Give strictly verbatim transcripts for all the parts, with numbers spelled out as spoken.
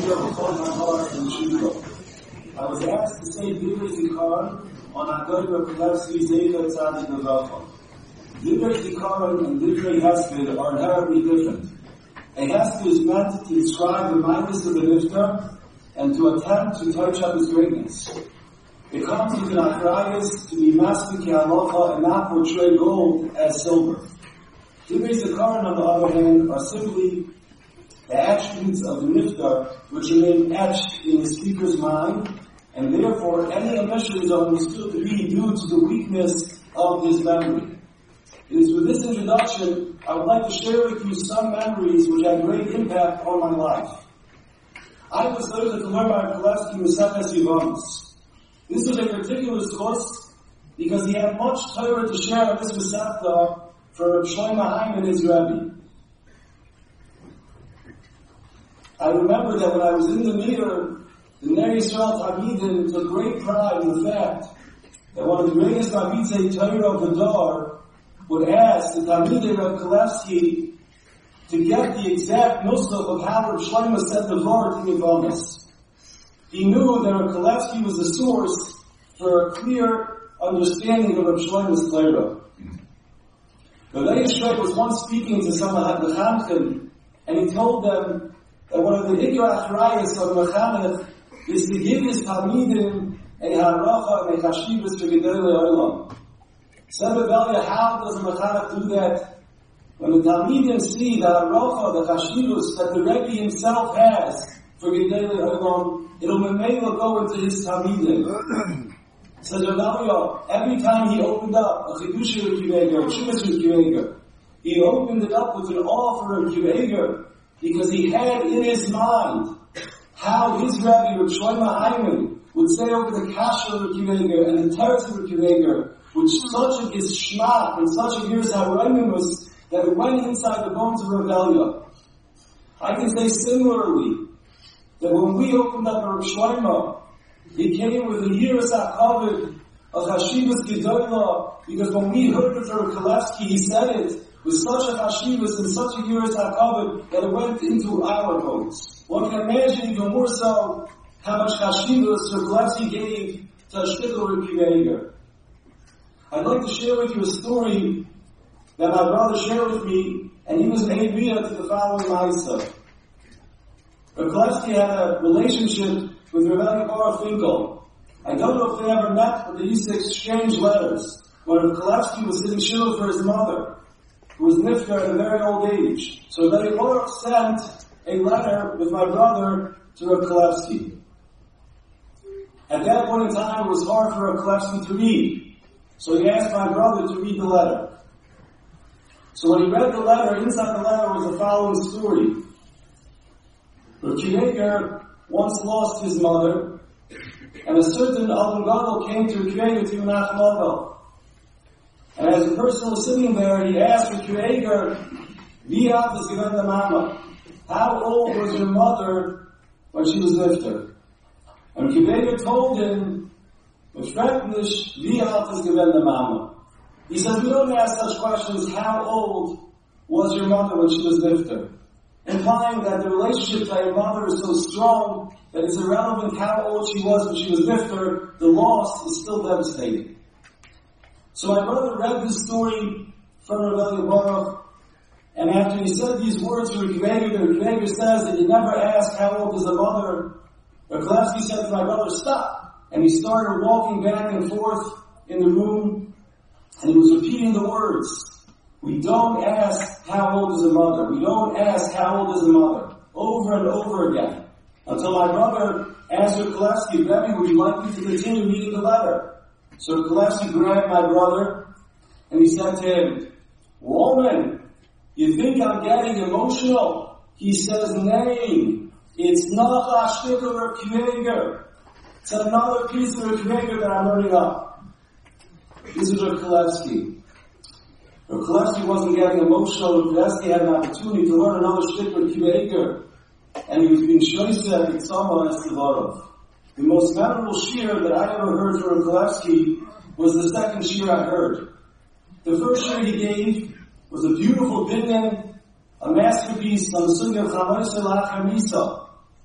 Shira B'chol Ha'har and Shira. I was asked to say Divrei Zikaron on Agoy Rav Zeika Tzadik Levavcha. Divrei Zikaron and Divrei Hesped are inherently different. A Hesped is meant to describe the mindness of the Niftar and to attempt to touch up his greatness. It comes with an achrayus to be master ki halacha and not portray gold as silver. Divrei Zikaron, on the other hand, are simply the attributes of the Niftar which remain etched in the speaker's mind, and therefore any omissions are understood to be due to the weakness of his memory. It is with this introduction I would like to share with you some memories which had great impact on my life. I was later to learn by Kolevsky Maseches Yevamos. This was a particular source because he had much Torah to share on this Masechta for Reb Shlomo Hyman, his Rebbe. I remember that when I was in the meter, the Ner Yisrael Talmidim took great pride in the fact that one of the greatest Talmidei Torah of the Dar would ask the Talmidei Reb Kolevsky to get the exact nusach of how Reb Shlomo said the Vart in Yevamos. He knew that Reb Kolevsky was the source for a clear understanding of Reb Shlomo's Torah. The Rebbe Shrek was once speaking to some of the Mechanchim, and he told them that one of the Ikar Achrayas of Mechanech is to give his Talmidim a haracha and a chashivas for Gedolei Olam. Said Reb Elia, how does the Mechanech do that? When the Talmidim see the haracha, the chashivas that the Rebbe himself has for Gedolei Olam, it'll memela go into his Talmidim. Says Reb Elia, every time he opened up a Chidusha Reb Kiva, Chumas Reb Kiva, he opened it up with an offer of Kiva, because he had in his mind how his Rebbe, Reb Shlomo Hyman, would say over the Kasher of Reb Kiva and the Teretz of Reb Kiva, which such of his shmat and such of his haronim was that it went inside the bones of Reb Elia. I can say similarly that when we opened up Reb Shlomo, he came with a yiras hakavod of Hashivas Gedolah, because when we heard it from Kolevsky, he said it with such a Hashivas and such a yiras hakavod that it went into our bones. One can imagine even more so how much Hashivas Kolevsky gave to Shtickle Reb Kiva. I'd like to share with you a story that my brother shared with me, and he was made via to the following Ma'aseh. Reb Kolevsky had a relationship with Rebbe Baruch Finkel. I don't know if they ever met, but they used to exchange letters when Reb Kolevsky was sitting shiva for his mother, who was niftar at a very old age. So Rebbe Baruch sent a letter with my brother to Reb Kolevsky. At that point in time, it was hard for Reb Kolevsky to read. So he asked my brother to read the letter. So when he read the letter, inside the letter was the following story. Reb Kiva once lost his mother, and a certain Alvin Gadol came to Reb to Menachem Lavell. And as the person was sitting there, he asked Reb Kiva, "Wie alt is gewesen the mama? How old was your mother when she was nifter?" And Reb Kiva told him, "Befreknish, wie alt is gewesen the mama?" He says, "We don't ask such questions. How old was your mother when she was nifter?" Implying that the relationship to your mother is so strong that it's irrelevant how old she was when she was nifter, the loss is still devastating. So my brother read this story from Rebbe Baruch, and after he said these words to Reb Kiva, the Reb says that you never ask how old is the mother. Reb Kolevsky said to my brother, "Stop!" And he started walking back and forth in the room, and he was repeating the words. We don't ask how old is the mother. We don't ask how old is the mother. Over and over again. Until my brother asked Reb Kolevsky, "Rebbe, would you like me to continue reading the letter?" So Reb Kolevsky grabbed my brother and he said to him, "Woman, you think I'm getting emotional?" He says, "Nay, it's not a shtickle Reb Kiva. It's another piece of Reb Kiva that I'm learning up." This is Reb Kolevsky. Reb Kolevsky wasn't getting emotional. Reb Kolevsky had an opportunity to learn another shtick with Kiva, and he was being shoyse at the Tzama as Tvarov. The most memorable shir that I ever heard from Reb Kolevsky was the second shir I heard. The first shir he gave was a beautiful binyan, a masterpiece on the Sugya of Chamois Elach HaMisa.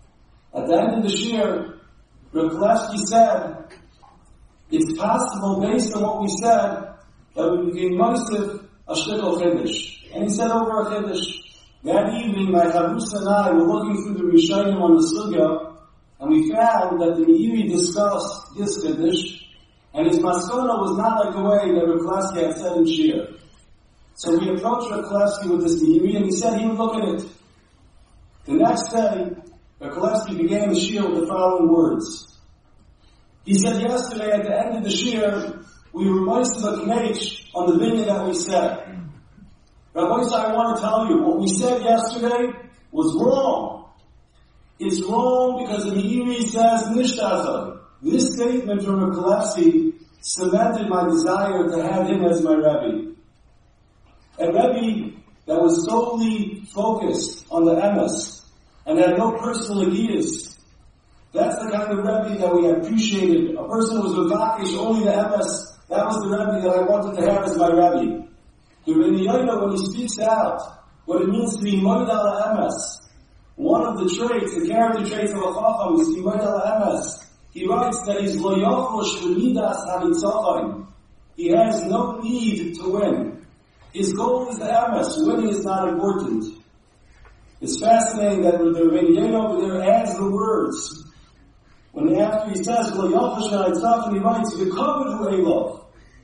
At the end of the shir, Reb Kalevsky said, it's possible, based on what we said, that we became Mosif a shtickle chiddush. And he said over a chiddush. That evening, my Chavus and I were looking through the Rishonim on the Sugya, and we found that the Meiri discussed this chiddush, and his maskona was not like the way that Reb Kalevsky had said in shir. So we approached Reb Kalevsky with this Meiri, and he said he would look at it. The next day, Reb Kalevsky began the shir with the following words. He said, yesterday at the end of the shir, we were moist of a knech on the thing that we said. Rabbi Yisrael, I want to tell you, what we said yesterday was wrong. It's wrong because the Meiri says, Nishtazah. This statement from Reb Kalevsky cemented my desire to have him as my Rebbe. A Rebbe that was solely focused on the emes and had no personal ideas. That's the kind of Rebbe that we appreciated. A person who was mevakesh only the emes, that was the Rebbe that I wanted to have as my Rebbe. The Rebbe Yoda, when he speaks out what it means to be moed ala emes, one of the traits, the character traits of a chacham is to be moed ala emes. He writes that he's lo yochosh v'midas hanitzachon. He has no need to win. His goal is the emes. Winning is not important. It's fascinating that the Rebbe Yoda over there adds the words. When after he says lo yochosh v'nitzachon, he writes v'kavod hu elov.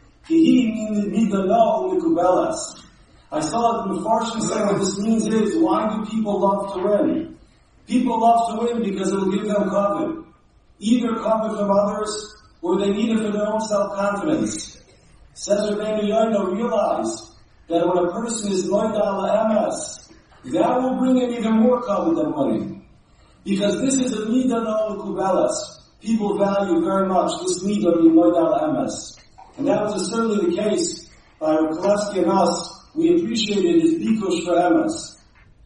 I saw that the Mefarshim say what this means is, why do people love to win? People love to win because it will give them kavod. Either kavod from others, or they need it for their own self-confidence. Says Rabbeinu Yonah, realize that when a person is moed ala emes, that will bring in even more kavod than winning. Because this is a midah no mekubelas. People value very much this midah being moed ala emes. And that was certainly the case by Reb Kalevsky and us. We appreciated his bikush for emes.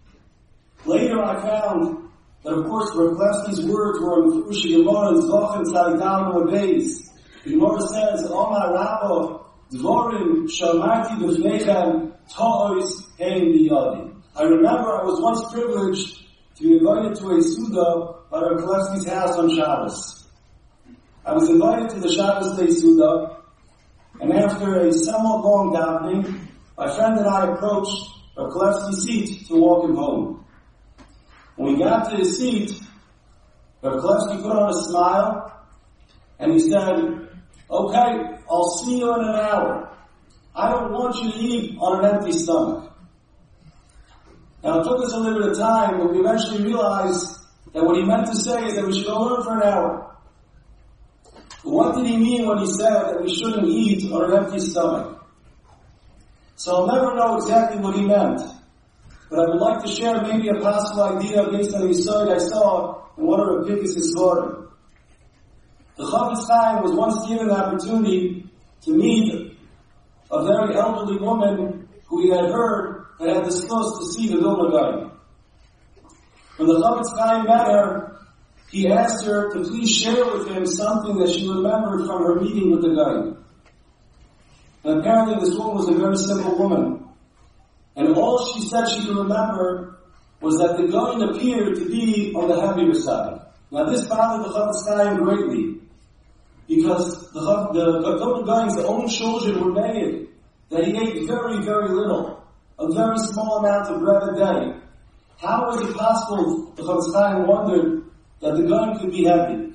Later I found that, of course, Reb Kalevsky's words were in the Fushi Gemara and Zochen Tzadikam Rabeis. The Gemara says, Omar Rabbo, Dvorim Shalmarti B'fnechem Ta'ois Hein B'yadi. I remember I was once privileged to be invited to a Suda by Reb Kalevsky's house on Shabbos. I was invited to the Shabbos Day Suda, and after a somewhat long davening, my friend and I approached Reb Kalevsky's seat to walk him home. When we got to his seat, Reb Kalevsky put on a smile, and he said, okay, I'll see you in an hour. I don't want you to eat on an empty stomach. Now it took us a little bit of time, but we eventually realized that what he meant to say is that we should go learn for an hour. But what did he mean when he said that we shouldn't eat on an empty stomach? So I'll never know exactly what he meant, but I would like to share maybe a possible idea based on the story I saw in one of the biggest stories. The Chofetz Chaim was once given the opportunity to meet a very elderly woman who he had heard that had disclosed to see the Vilna Gaon. When the Chofetz Chaim met her, he asked her to please share with him something that she remembered from her meeting with the guy. And apparently this woman was a very simple woman. And all she said she could remember was that the guy appeared to be on the heavier side. Now this bothered the Chofetz Chaim greatly, because the the Gaon's own children were made that he ate very, very little, a very small amount of bread a day. How was it possible, the Chofetz Chaim wondered, that the gun could be heavy?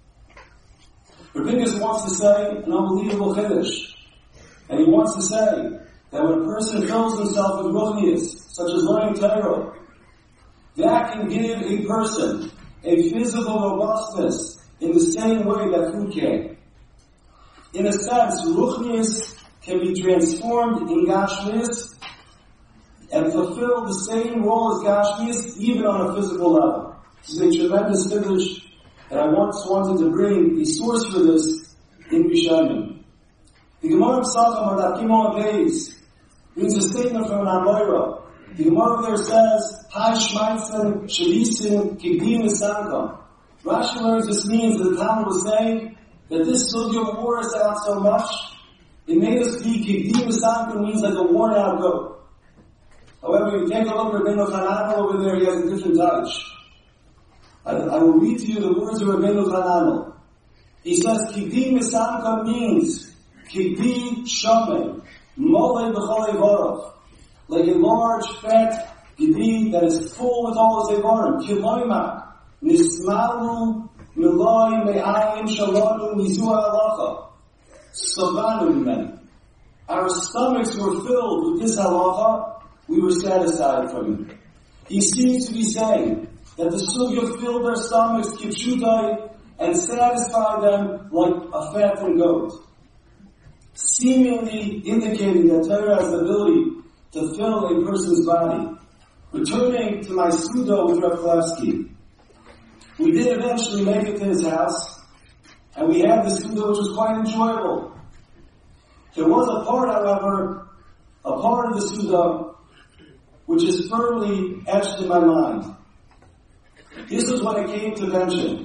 Rabinus wants to say an unbelievable chiddush. And he wants to say that when a person fills himself with ruchnius, such as learning Torah, that can give a person a physical robustness in the same way that food can. In a sense, ruchnius can be transformed in gashmius and fulfill the same role as gashmius even on a physical level. This is a tremendous chiddush, and I once wanted to bring a source for this in Rishonim. The Gemara of Sacham or Dakimon Beis brings a statement from an Amoira. The Gemara there says, Hai Shmaitzen Shalisin Kigdim Nisankam. Rashi learns this means that the Talmud was saying that this sugya wore us out so much, it made us be Kigdim Nisankam means like a worn out goat. However, if you take a look at Rabbeinu Hananel over there, he has a different touch. I, I will read to you the words of Rabbeinu Hananel. He says, Kipi Misamka means Kipi Shomei, Molei B'chol Evorov, like a large, fat Kipi that is full with all its Evorim. Kiloima, Nismalu, Miloi, Me'ayim, Shalonu, Mizua Halacha. Savanu Mimeni. Our stomachs were filled with this halacha, we were satisfied from it. He seems to be saying that the sugya filled their stomachs, kipshutai, and satisfied them like a fattened goat, seemingly indicating that Torah has the ability to fill a person's body. Returning to my sudo with Rav Kalevsky, we did eventually make it to his house, and we had the sudo which was quite enjoyable. There was a part, however, a part of the suda which is firmly etched in my mind. This is when it came to benching.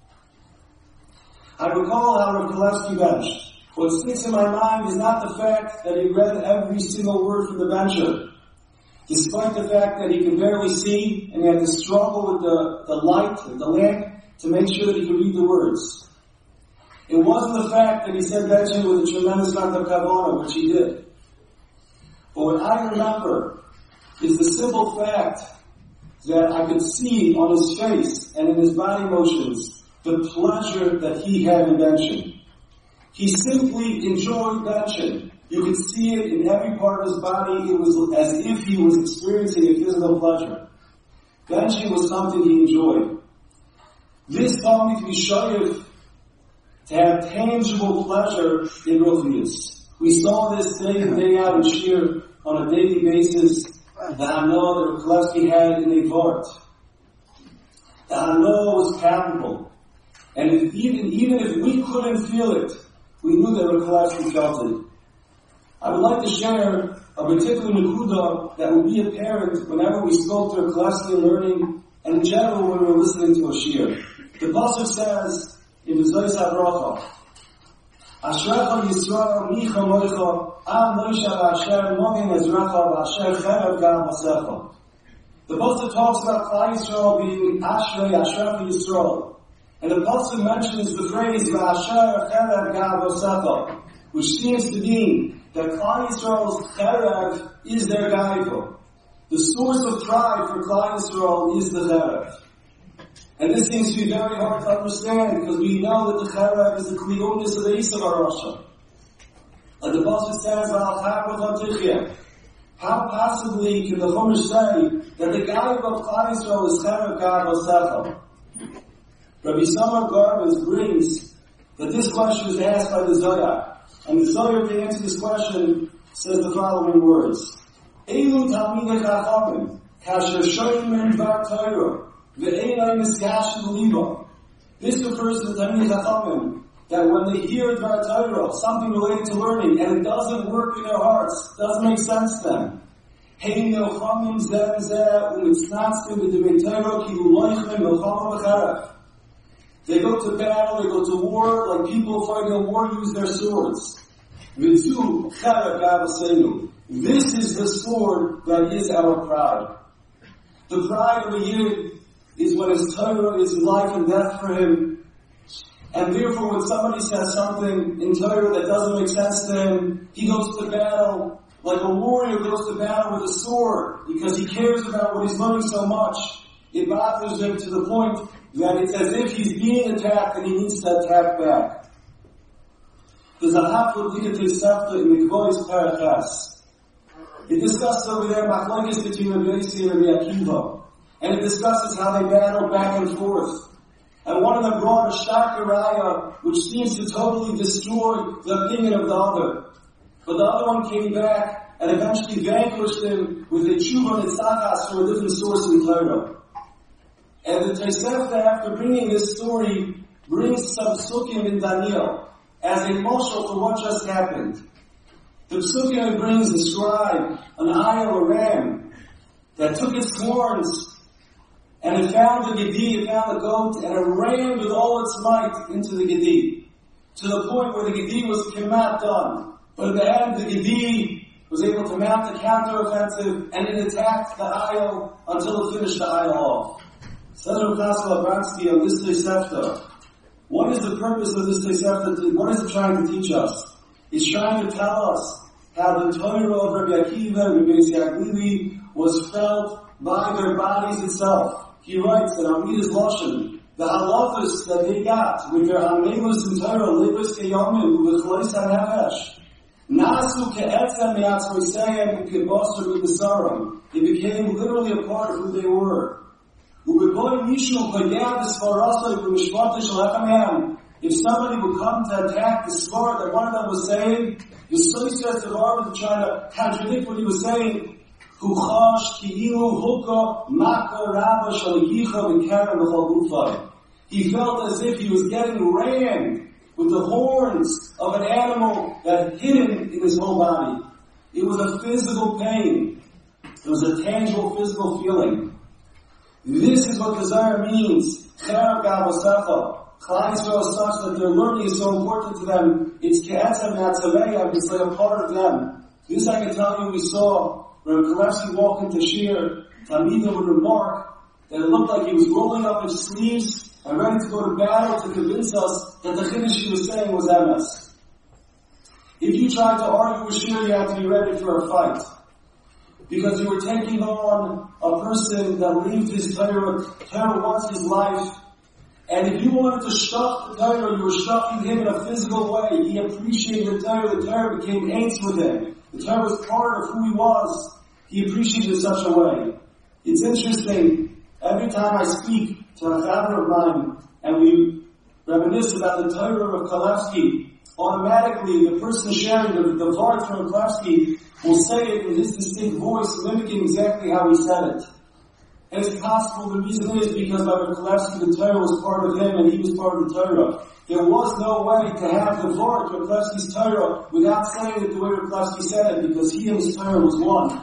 I recall how Rav Kalevsky benched. What sticks in my mind is not the fact that he read every single word from the bencher, despite the fact that he could barely see and he had to struggle with the, the light and the lamp to make sure that he could read the words. It wasn't the fact that he said benching with a tremendous amount of kavanah, which he did. But what I remember is the simple fact that I could see on his face and in his body motions the pleasure that he had in benching. He simply enjoyed benching. You could see it in every part of his body. It was as if he was experiencing a physical pleasure. Benching was something he enjoyed. This taught me to be shayiv, to have tangible pleasure in ruchnius. We saw this day in, day out in Shir on a daily basis. The Hanoah that Kalevsky had in a Vart. The Hanoah was palpable. And if even, even if we couldn't feel it, we knew that Kalevsky felt it. I would like to share a particular nekuda that will be apparent whenever we spoke to Kalevsky in learning, and in general when we were listening to a shir. The pasuk says in the Zohar HaBracha, Ashrecha Yisrael Micha Moicha Am Moshe V'Asher Mogen Ezrecha V'Asher Cherev Gam Hasecha. The pasuk talks about Klal Yisrael being Ashrei Ashrecha Yisrael, and the pasuk mentions the phrase V'Asher Cherev Gam Hasecha, which seems to mean that Klal Yisrael's Cherev is their gaiva. The source of pride for Klal Yisrael is the Cherev. And this seems to be very hard to understand because we know that the Cherev is the kliyunis of the Isav HaRasha. Like the pasuk says, how possibly can the Chumash say that the Gaiva of Klal Yisrael is Cherev Gav Hasecha? Rabbi Samar Garbus brings that this question is asked by the Zohar. And the Zohar, to answer this question, says the following words. Eilu Talmidei Chachamim, kasher shoyim dvar Torah, ve'einay miskashin liba. This refers to the Talmidei Chachamim, that when they hear dvar Torah, something related to learning, and it doesn't work in their hearts, doesn't make sense to them. Hein milchamim zeh zeh umitznatzim b'divei Torah ki uloichim milchamim v'cherev. They go to battle, they go to war, like people fighting a war use their swords. This is the sword that is our pride. The pride of a Yid is when his Torah is life and death for him. And therefore when somebody says something in Torah that doesn't make sense to him, he goes to battle like a warrior goes to battle with a sword because he cares about what he's learning so much. It bothers him to the point that it's as if he's being attacked and he needs to attack back. There's a hafla lida tesefta in the Gvois Parachas. It discusses over there machlokes between Rabbi Yossi and Rabbi Akiva, and it discusses how they battle back and forth. And one of them brought a starker raya, which seems to totally destroy the opinion of the other. But the other one came back and eventually vanquished him with a tshuva nitzachas from a different source in Torah. And the Tosefta, after bringing this story, brings some psukim in Daniel as a mashal for what just happened. The psukim it brings describe an ayil, a ram, that took its horns and it found the gedi, it found the goat, and it ran with all its might into the gedi, to the point where the gedi was kemat done. But at the end, the gedi was able to mount a counteroffensive and it attacked the ayil until it finished the ayil off. Says Rav Chatzkel Abransky on this Tosefta, what is the purpose of this Tosefta? What is it trying to teach us? It's trying to tell us how the Torah of Rabbi Akiva and Rabbi Yaglili was felt by their bodies itself. He writes that Amidas Lashon, the halachas that they got with their Hamelus and Torah, Libus Keyomin, with Chlois HaNefesh, Nasu Ke'etzem Yatzmoiseyem U'Kebosar U'Besaram. It became literally a part of who they were. If somebody would come to attack the svara that one of them was saying, the Soysas of Arba to try to contradict what he was saying, he felt as if he was getting rammed with the horns of an animal that hit him in his whole body. It was a physical pain. It was a tangible physical feeling. This is what the Zohar means. Cher Gavosecha. Klal Yisrael is such that their learning is so important to them. It's Ke'etzem Natzameya, it's like a part of them. This I can tell you we saw when Kalevsky walked into Shir, Talmidim would remark that it looked like he was rolling up his sleeves and ready to go to battle to convince us that the Chiddush he was saying was M S. If you tried to argue with Shir, you have to be ready for a fight. Because you were taking on a person that lived his Torah, Torah was his life. And if you wanted to stuff the Torah, you were stuffing him in a physical way. He appreciated the Torah. The Torah became aids with him. The Torah was part of who he was. He appreciated it in such a way. It's interesting. Every time I speak to a chaver of mine and we reminisce about the Torah of Kalevsky, automatically the person sharing the, the Vart from Kalevsky will say it in his distinct voice, mimicking exactly how he said it. And it's possible the reason is because by Kalevsky the Torah was part of him and he was part of the Torah. There was no way to have the Vart of Kalevsky's Torah without saying it the way Kalevsky said it, because he and his Torah was one.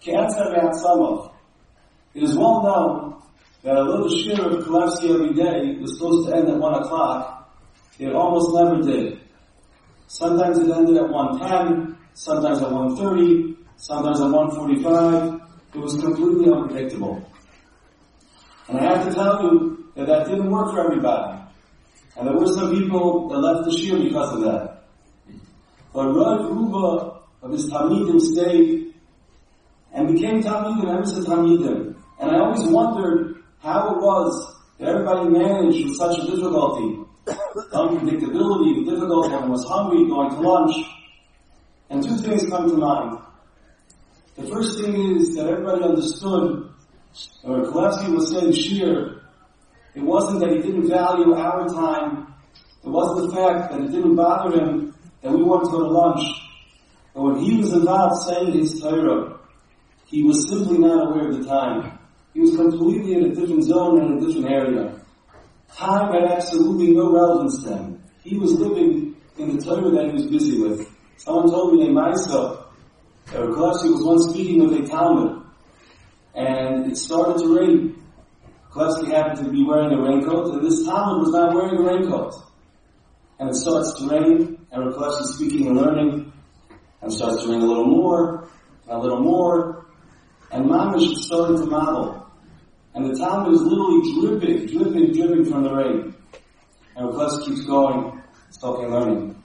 It is well known that although the shir of Kalevsky every day was supposed to end at one o'clock, it almost never did. Sometimes it ended at one ten, sometimes at one thirty, sometimes at one forty-five. It was completely unpredictable. And I have to tell you that that didn't work for everybody. And there were some people that left the shir because of that. But Rav Ruba of his Talmidim stayed and became Talmidim, ever since Talmidim. And I always wondered how it was that everybody managed with such a difficulty. Unpredictability, difficult, everyone was hungry, going to lunch. And two things come to mind. The first thing is that everybody understood that when Kalevsky was saying shir, it wasn't that he didn't value our time. It wasn't the fact that it didn't bother him that we wanted to go to lunch. But when he was involved saying his Torah, he was simply not aware of the time. He was completely in a different zone and a different area. Time had absolutely no relevance to him. He was living in the Torah that he was busy with. Someone told me in Maisa that Kalevsky was once speaking with a Talmud, and it started to rain. Kalevsky happened to be wearing a raincoat, and this Talmud was not wearing a raincoat. And it starts to rain, and Kalevsky is speaking and learning, and it starts to rain a little more, and a little more, and Mamish is starting to model. And the Talmud is literally dripping, dripping, dripping from the rain. And Kalevsky keeps going, talking and learning.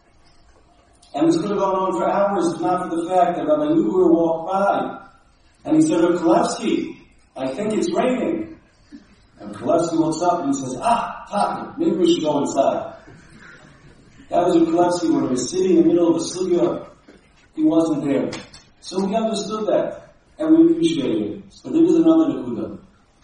And this could have gone on for hours if not for the fact that Rabbi Luger walked by, and he said, Kalevsky, I think it's raining. And Kalevsky looks up and he says, ah, Taka, maybe we should go inside. That was Kalevsky when he was sitting in the middle of a sugya. He wasn't there. So we understood that, and we appreciated it. So there is another Nakuda.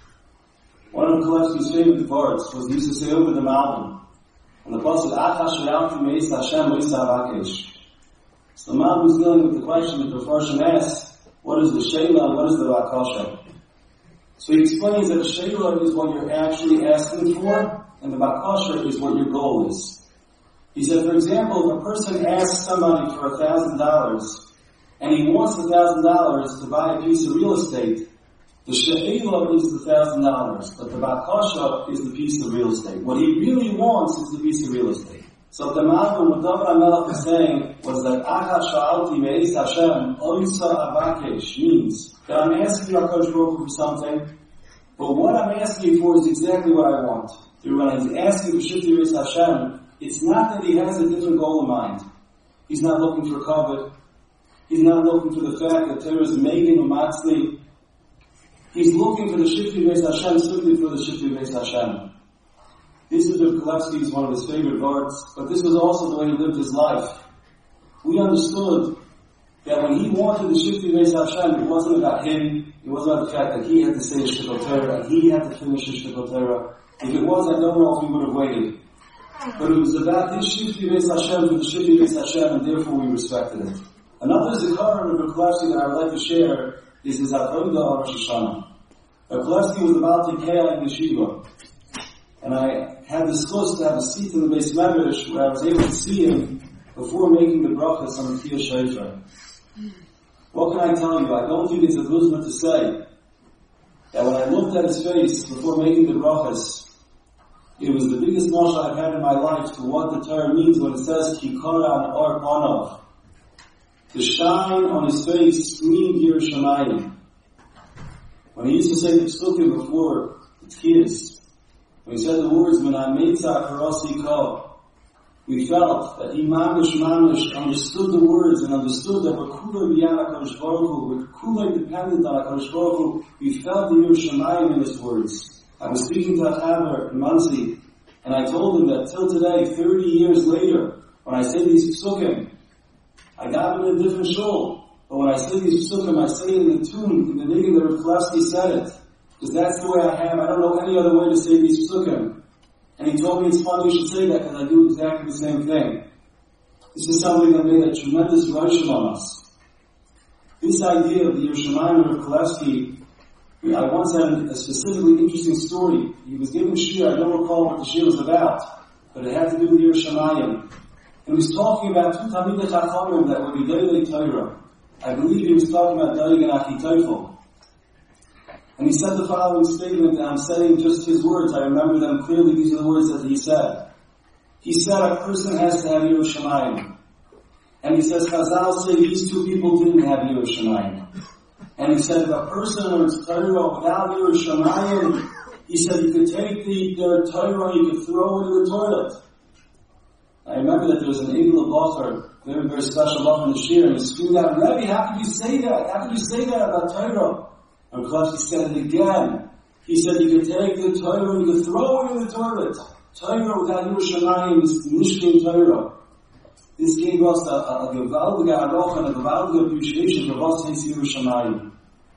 One of Kalevsky's favorite parts was he used to say over the mountain, and the pasuk, Acha shayalti meis Hashem meis avakesh. So the Malbim was dealing with the question that the Farshim asks, what is the Sheila and what is the Bakasha? So he explains that the Sheila is what you're actually asking for, and the Bakasha is what your goal is. He said, for example, if a person asks somebody for a thousand dollars, and he wants a thousand dollars to buy a piece of real estate, the Sheila is the thousand dollars, but the Bakasha is the piece of real estate. What he really wants is the piece of real estate. So the Malbim, what David HaMelech was saying was that Acha Sha'alti Me'ez Hashem Oisa Avakesh means that I'm asking HaKadosh Baruch Hu for something But what I'm asking for is exactly what I want. When he's asking for Shiftei Beis Hashem, it's not that he has a different goal in mind. He's not looking for covet. He's not looking for the fact that Torah is making a matzli. He's looking for the Shiftei Beis Hashem simply for the Shiftei Beis Hashem. This is Rav Kalevsky's one of his favorite words, but this was also the way he lived his life. We understood that when he wanted the Shiftei Beis Hashem, it wasn't about him. It wasn't about the fact that he had to say a Shtickle Torah and he had to finish a Shtickle Torah. If it was, I don't know if we would have waited. But it was about his Shiftei Beis Hashem for the Shiftei Beis Hashem, and therefore we respected it. Another Zikaron of Rav Kalevsky that I would like to share is his Avodah on Rosh Hashanah. Rav Kalevsky was about to Kehah in Yeshiva. And I had the schus to have a seat in the Beis Medrash where I was able to see him before making the brachas on the Kiyah Shofar. What can I tell you? I don't think it's a chuzma to say that when I looked at his face before making the brachas, it was the biggest mashal I've had in my life to what the Torah means when it says Kikara and Or Panav. The shine on his face screamed Yerushalayim. When he used to say the psukim before the Tkiyas, when he said the words, Menameitza Karasi Ka, we felt that he mamish mamish understood the words and understood that we're kula b'yad HaKadosh Baruch Hu, we're kula dependent on HaKadosh Baruch Hu. We felt the Yerushalayim in his words. I was speaking to Achaber in Monsey, and I told him that till today, thirty years later, when I say these psukim, I got them in a different shul, but when I say these psukim, I say it in the tune, in the niggun that Rav Kalevsky said it, because that's the way I am. I don't know any other way to say these psukim. And he told me it's funny you should say that because I do exactly the same thing. This is something that made a tremendous impression on us. This idea of the Yerushalayim of Kalevsky, I once had a specifically interesting story. He was giving shir, I don't recall what the shir was about, but it had to do with Yerushalayim. And he was talking about two Talmidei Chachamim that were Gedolei Torah. I believe he was talking about Doeg and Achitophel. And he said the following statement, and I'm saying just his words. I remember them clearly. These are the words that he said. He said a person has to have Yerushalayim. And he says, Chazal say these two people didn't have Yerushalayim. And he said if a person learns Torah without Yerushalayim, he said you could take the, their Torah and you could throw it in the toilet. I remember that there was an Egel Bacher, very, very special Bacher in the Shir, and he screamed out, Rebbe, how could you say that? How could you say that about Torah? And Kalevsky said it again. He said you could take the Torah and you could throw it in the toilet. Torah without Yerushalayim is Mishkin Torah. This gave us a, a, a gewaldige Aroch and a gewaldige appreciation for what takes Yerushalayim.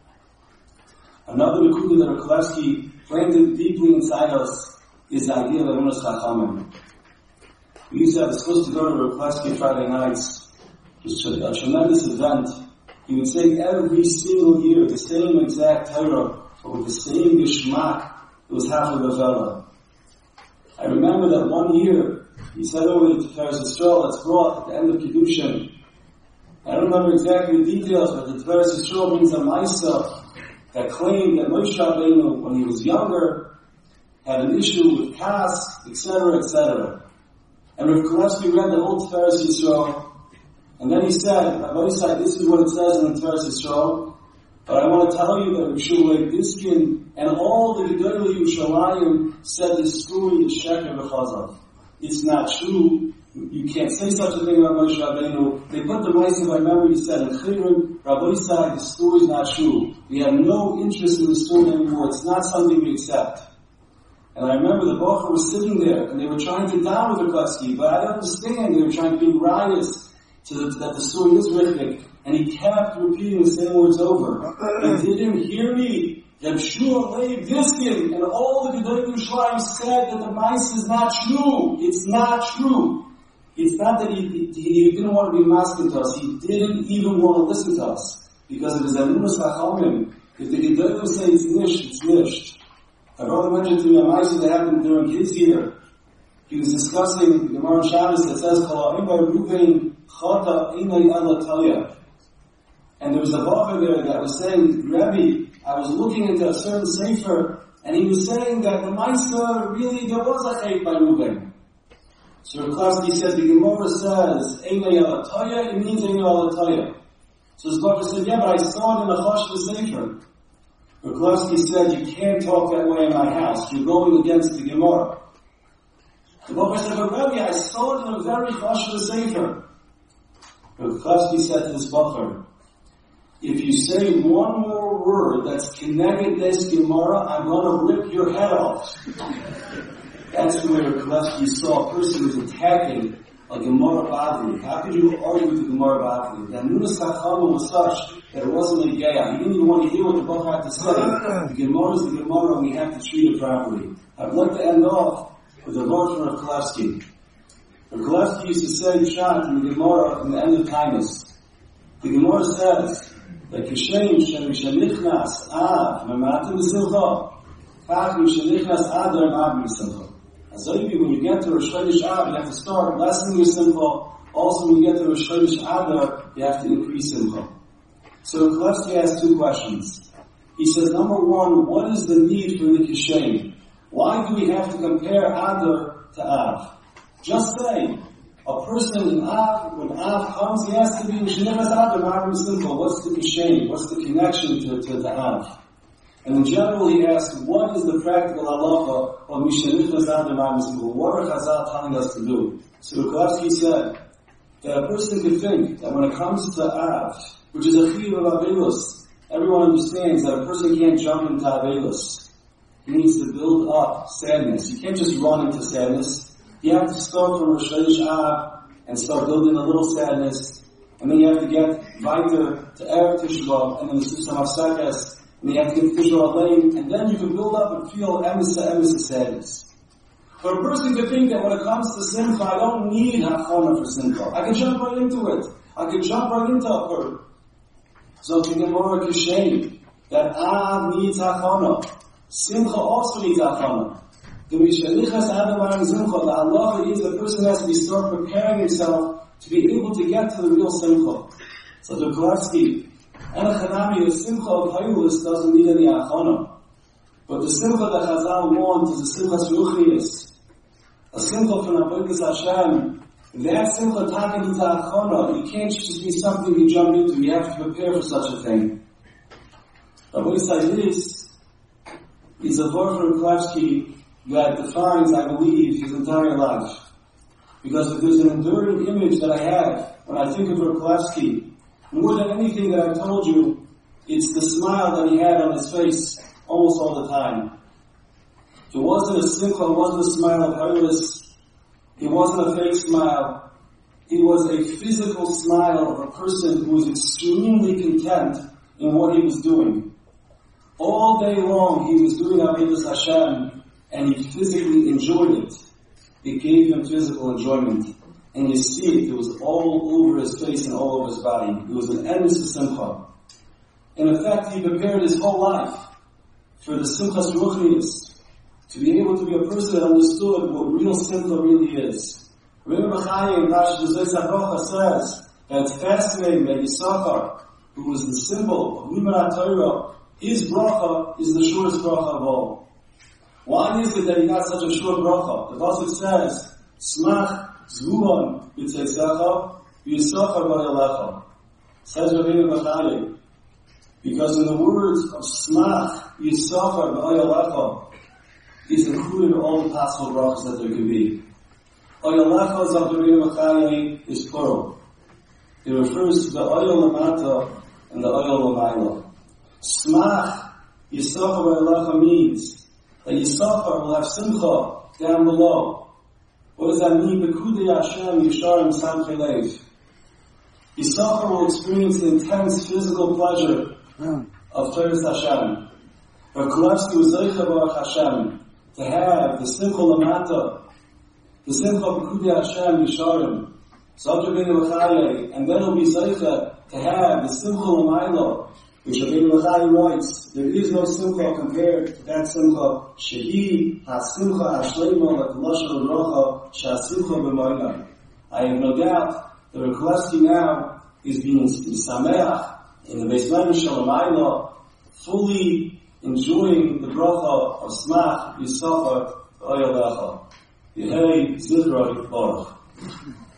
Another nekuda that Kalevsky planted deeply inside us is the idea of Emunas Chachamim. We used to have a schus to go to Kalevsky Friday nights. It was a, a tremendous event. He would say every single year the same exact Torah, but with the same geschmack. It was half of the fella. I remember that one year he said over the Tiferes Yisrael that's brought at the end of Kiddushin. I don't remember exactly the details, but the Tiferes Yisrael brings a Maisa that claimed that Moshe Rabbeinu, when he was younger, had an issue with Kas, et cetera, et cetera. And Rav Kalevsky read the whole Tiferes Yisrael. And then he said, Rabbi Yisai, this is what it says in the Tiferes Yisrael, but I want to tell you that Rav Shulei Diskin and all the Gedolei Yerushalayim said this story is Sheker V'Chazav. It's not true. You can't say such a thing about Moshe Rabbeinu. They put the Ma'aseh by memory, he said in Chidron, Rabbi Yisai, the story is not true. We have no interest in the story anymore. It's not something we accept. And I remember the Bacher was sitting there, and they were trying to down with Kalevsky, but I don't understand. They were trying to be riotous. To the, that the story is rhythmic, and he kept repeating the same words over. He didn't hear me. Reb Shua Leib Diskin and all the Gedolei Yerushalayim said that the mice is not true. It's not true. It's not that he, he, he didn't want to be masking to us. He didn't even want to listen to us because of his Emunas Chachamim. If the Gedolei say it's nish, it's nish. I brought a mention to me a mice that happened during his year. He was discussing the Gemara Shabbos that says, and there was a Bacher there that was saying, Rebbe, I was looking into a certain sefer, and he was saying that the Maisa, really, there was a chait by Ruvain. So Rav Kalevsky said, the Gemara says, Einay Alataya, it means Einay Alataya. So his Bacher said, yeah, but I saw it in the Chashva sefer. Ruklevsky said, you can't talk that way in my house. You're going against the Gemara. The Bacher said, but Rebbe, I saw it in a very chashuv sefer. Ruklevsky said to this Bacher, if you say one more word that's connected this Gemara, I'm going to rip your head off. That's the way Ruklevsky saw a person who's attacking a Gemara Bavli. How could you argue with the Gemara Bavli? The Anunas Chachama was such that it wasn't a gaya. He didn't even want to hear what the Bacher had to say. The Gemara is the Gemara and we have to treat it properly. I'd like to end off with a word from Ruklevsky. Ruklevsky used to say Pshat in the Gemara in the end of kindness. The Gemara says that Kishem Shenichnas Av Mematim B'Simcha Kach Shenichnas Adar Ma'am B'Simcha. As when you get to Rosh Chodesh Av, you have to start lessening your Simcha. Also, when you get to Rosh Chodesh Adar, you have to increase Simcha. So Ruklevsky asks two questions. He says, number one, what is the need for the Kishem? Why do we have to compare Adar to Av? Just say, a person in Av, when Av comes, he has to be Shenichnas Adar Ma'am Simcha. What's the Kishem? What's the connection to, to the Av? And in general, he asks, what is the practical halacha of Mishenichnas Adar Ma'am Simcha? What are Chazal telling us to do? So Ruklevsky said that a person could think that when it comes to Av, which is a chiyuv of Avelus, everyone understands that a person can't jump into Avelus. He needs to build up sadness. You can't just run into sadness. You have to start from Rosh Chodesh Av and start building a little sadness, and then you have to get weiter to Erev Tisha B'Av, and then the Susam HaSekes, and you have to get Tisha B'Av, and then you can build up and feel emes emes sadness. But a person could think that when it comes to Simcha, I don't need Hachana for Simcha. I can jump right into it. I can jump right into a word. So to get more Kishem, that Av needs Hachana. Simcha also needs Hachana. The Mishenichnas Adar Ma'am Simcha, the halacha is the person has to be start preparing himself to be able to get to the real Simcha. So the Ruklevsky, and a Chanami, the Simcha of Haylus doesn't need any Hachana. But the Simcha that Chazal wants is a Simcha Ruchnius. A Simcha from Avodas Hashem. That Simcha taken into Hachana. It can't just be something you jump into. You have to prepare for such a thing. Rabbi Yisraelis is a word from Ruklevsky that defines, I believe, his entire life. Because if there's an enduring image that I have when I think of Ruklevsky, more than anything that I've told you, it's the smile that he had on his face almost all the time. It wasn't a simcha, it wasn't a smile of Haylus, it wasn't a fake smile. It was a physical smile of a person who was extremely content in what he was doing. All day long he was doing Avodas Hashem, and he physically enjoyed it. It gave him physical enjoyment. And you see it, it was all over his face and all over his body. It was an endless simcha. In effect, he prepared his whole life for the simchas ruchnius, to be able to be a person that understood what real simcha really is. Rebbe Bachai in Parashat Zos HaBracha says that it's fascinating that Yisachar, who was the symbol of Limud HaTorah, his bracha is the shortest bracha of all. Why is it that he got such a short bracha? The pasuk says, Smach Zvuon b'tzeisecha v'yisachar b'yalecha. Says Rabbeinu Bachai, because in the words of Smach Yisachar b'yalecha is included all the possible brachas that there could be. Oyalecha of Rabbeinu Bachai is plural. It refers to the oyel lamata and the oyel lamayla. Smach Yisachar b'yalecha means that Yisachar will have simcha down below. What does that mean? Bekudei Hashem Yisharim Samchei Lev. Yisachar will experience the intense physical pleasure of Torah Hashem. Ruklevsky was Zeicha Baruch Hashem to have the simcha lamata, the simcha Bekudei Hashem Yisharim, Zok Rabbeinu Bachai, and then he'll be Zeicha to have the simcha lamayla, which Rabbeinu Bachai writes, there is no simcha compared to that simcha, shehi ha-simcha ha-shleima la-k'lashon ha-bracha sha-simcha b'mayla. I have no doubt that Ruklevsky now is being sameach in the Beis Medrash Shalamayla, fully enjoying the bracha of Smach Yisachar V'Oyalecha. Yehei Zidroi Baruch.